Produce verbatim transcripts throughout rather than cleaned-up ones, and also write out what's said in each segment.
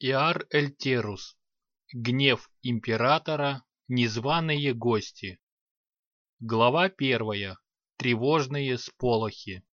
Иар Эльтерус. Гнев императора. Незваные гости. Глава первая. Тревожные сполохи.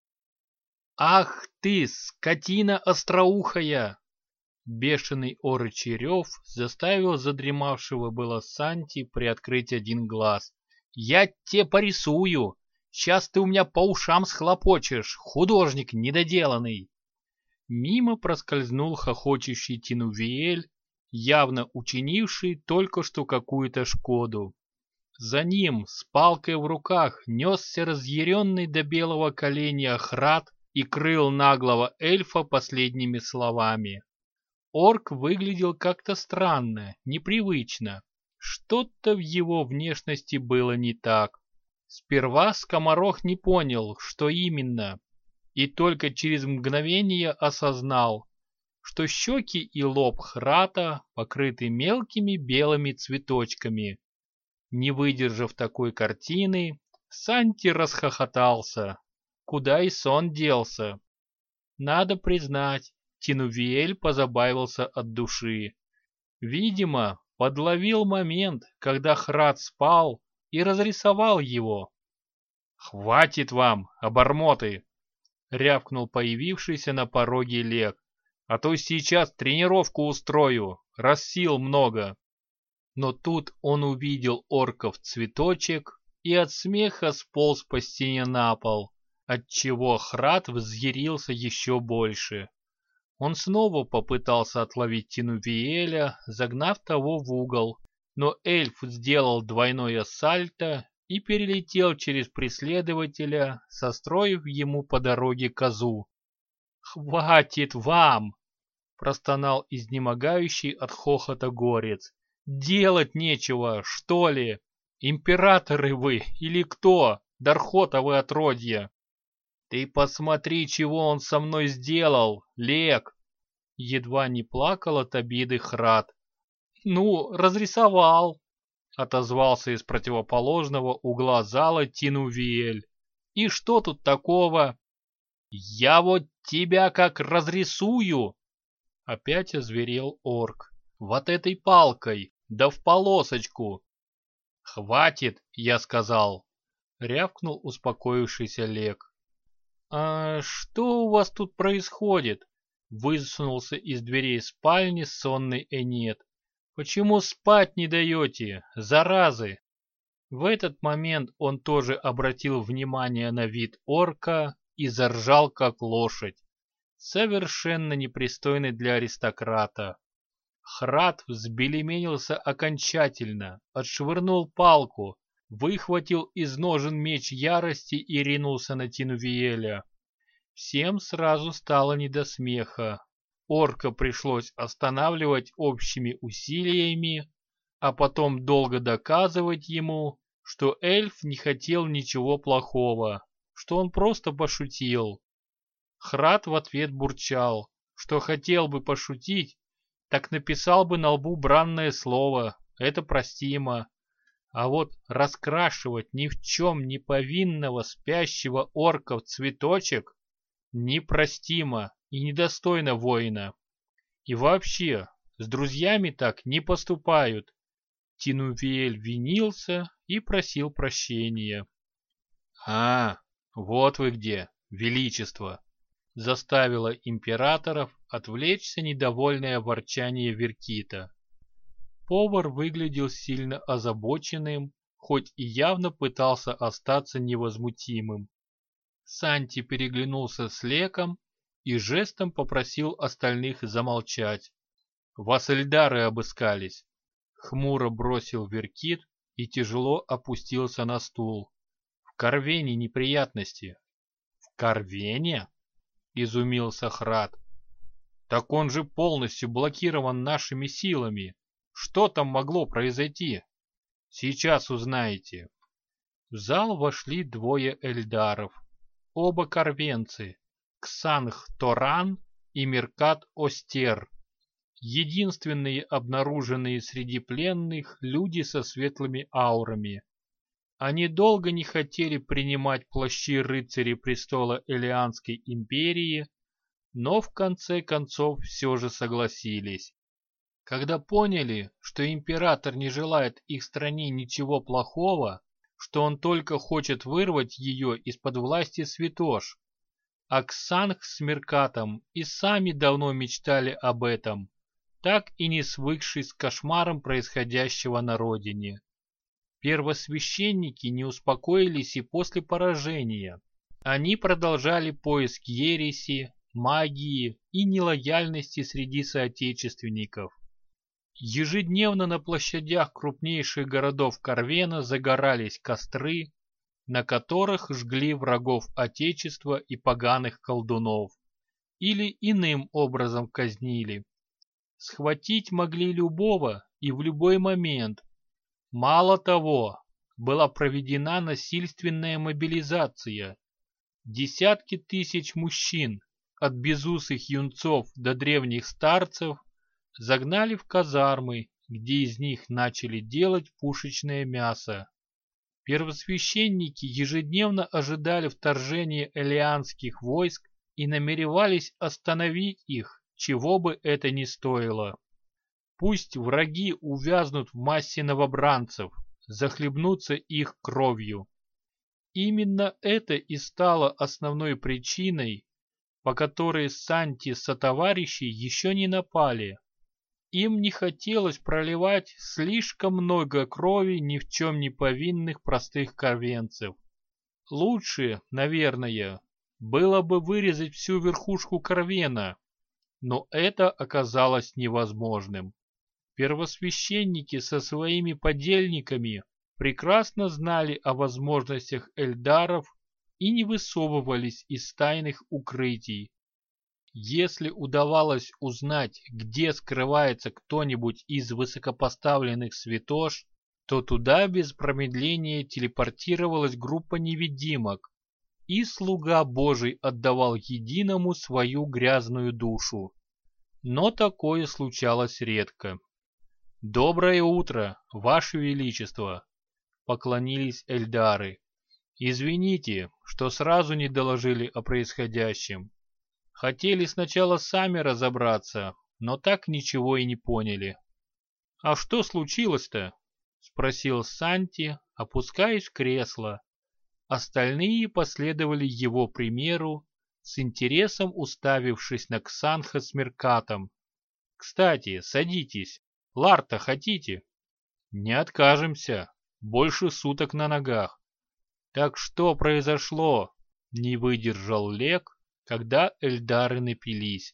«Ах ты, скотина остроухая!» Бешеный орочий рев заставил задремавшего было Санти приоткрыть один глаз. «Я те порисую! Сейчас ты у меня по ушам схлопочешь, художник недоделанный!» Мимо проскользнул хохочущий Тинувиэль, явно учинивший только что какую-то шкоду. За ним, с палкой в руках, несся разъяренный до белого коленя Храд и крыл наглого эльфа последними словами. Орк выглядел как-то странно, непривычно. Что-то в его внешности было не так. Сперва скоморох не понял, что именно, и только через мгновение осознал, что щеки и лоб Храта покрыты мелкими белыми цветочками. Не выдержав такой картины, Санти расхохотался. Куда и сон делся. Надо признать, Тинувиэль позабавился от души. Видимо, подловил момент, когда Храт спал, и разрисовал его. «Хватит вам, обормоты!» — рявкнул появившийся на пороге Лек. «А то сейчас тренировку устрою, раз сил много». Но тут он увидел орков цветочек и от смеха сполз по стене на пол, отчего Храт взъярился еще больше. Он снова попытался отловить Тинувиэля, загнав того в угол, но эльф сделал двойное сальто и перелетел через преследователя, состроив ему по дороге козу. «Хватит вам!» — простонал изнемогающий от хохота горец. «Делать нечего, что ли? Императоры вы или кто, дархотовы отродья? Ты посмотри, чего он со мной сделал, Лек!» Едва не плакал от обиды Храт. «Ну, разрисовал!» — отозвался из противоположного угла зала Тинувиэль. «И что тут такого?» «Я вот тебя как разрисую!» Опять озверел орк. «Вот этой палкой, да в полосочку!» «Хватит, я сказал!» — рявкнул успокоившийся Лек. «А что у вас тут происходит?» — высунулся из дверей спальни сонный Энет. «Почему спать не даете, заразы?» В этот момент он тоже обратил внимание на вид орка и заржал как лошадь, совершенно непристойный для аристократа. Храт взбелеменился окончательно, отшвырнул палку, выхватил из ножен меч ярости и ринулся на Тинувиэля. Всем сразу стало не до смеха. Орка пришлось останавливать общими усилиями, а потом долго доказывать ему, что эльф не хотел ничего плохого, что он просто пошутил. Храт в ответ бурчал, что хотел бы пошутить, так написал бы на лбу бранное слово, это простимо. А вот раскрашивать ни в чем не повинного спящего орка в цветочек непростимо и недостойно воина. И вообще, с друзьями так не поступают. Тинувиэль винился и просил прощения. «А, вот вы где, величество!» заставило императоров отвлечься недовольное ворчание Веркита. Повар выглядел сильно озабоченным, хоть и явно пытался остаться невозмутимым. Санти переглянулся с Леком и жестом попросил остальных замолчать. «Вас эльдары обыскались!» Хмуро бросил Веркит и тяжело опустился на стул. «В Корвене неприятности». «В Корвене?» — изумился Храт. «Так он же полностью блокирован нашими силами. Что там могло произойти? Сейчас узнаете». В зал вошли двое эльдаров. Оба корвенцы — Ксанх Торан и Меркат Остер. Единственные обнаруженные среди пленных люди со светлыми аурами. Они долго не хотели принимать плащи рыцарей престола Элианской империи, но в конце концов все же согласились. Когда поняли, что император не желает их стране ничего плохого, что он только хочет вырвать ее из-под власти святош, а Ксанг с Меркатом и сами давно мечтали об этом, так и не свыкшись с кошмаром происходящего на родине. Первосвященники не успокоились и после поражения. Они продолжали поиск ереси, магии и нелояльности среди соотечественников. Ежедневно на площадях крупнейших городов Корвена загорались костры, на которых жгли врагов Отечества и поганых колдунов, или иным образом казнили. Схватить могли любого и в любой момент. Мало того, была проведена насильственная мобилизация. Десятки тысяч мужчин, от безусых юнцов до древних старцев, загнали в казармы, где из них начали делать пушечное мясо. Первосвященники ежедневно ожидали вторжения элианских войск и намеревались остановить их, чего бы это ни стоило. Пусть враги увязнут в массе новобранцев, захлебнутся их кровью. Именно это и стало основной причиной, по которой Санти сотоварищи еще не напали. Им не хотелось проливать слишком много крови ни в чем не повинных простых корвенцев. Лучше, наверное, было бы вырезать всю верхушку Корвена, но это оказалось невозможным. Первосвященники со своими подельниками прекрасно знали о возможностях эльдаров и не высовывались из тайных укрытий. Если удавалось узнать, где скрывается кто-нибудь из высокопоставленных святош, то туда без промедления телепортировалась группа невидимок, и слуга Божий отдавал единому свою грязную душу. Но такое случалось редко. «Доброе утро, Ваше Величество!» — поклонились эльдары. «Извините, что сразу не доложили о происходящем. Хотели сначала сами разобраться, но так ничего и не поняли». «А что случилось-то?» — спросил Санти, опускаясь в кресло. Остальные последовали его примеру, с интересом уставившись на Ксанха с Меркатом. «Кстати, садитесь. Ларта хотите?» «Не откажемся. Больше суток на ногах». «Так что произошло?» — не выдержал Лек, когда эльдары напились.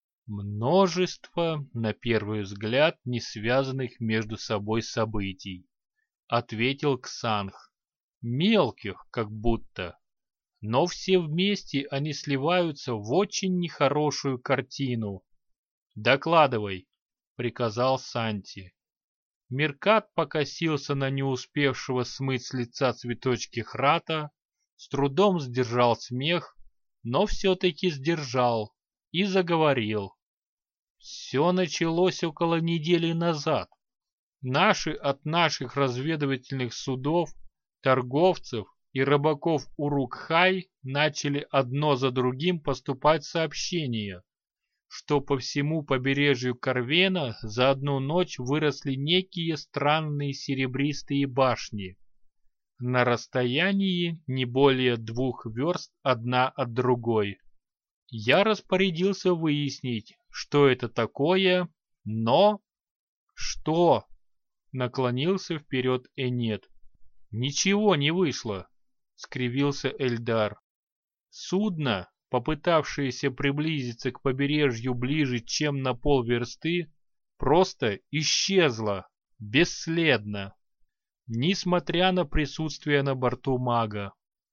«Множество, на первый взгляд, не связанных между собой событий», — ответил Ксанх. «Мелких, как будто. Но все вместе они сливаются в очень нехорошую картину». «Докладывай», — приказал Санти. Меркат покосился на не успевшего смыть с лица цветочки Храта, с трудом сдержал смех, но все-таки сдержал и заговорил. Все началось около недели назад. Наши от наших разведывательных судов, торговцев и рыбаков Урукхай начали одно за другим поступать сообщения, что по всему побережью Корвена за одну ночь выросли некие странные серебристые башни на расстоянии не более двух верст одна от другой. Я распорядился выяснить, что это такое, но... Что? Наклонился вперед Энет. Ничего не вышло, скривился Эльдар. Судно, попытавшееся приблизиться к побережью ближе, чем на полверсты, просто исчезло, бесследно, несмотря на присутствие на борту мага.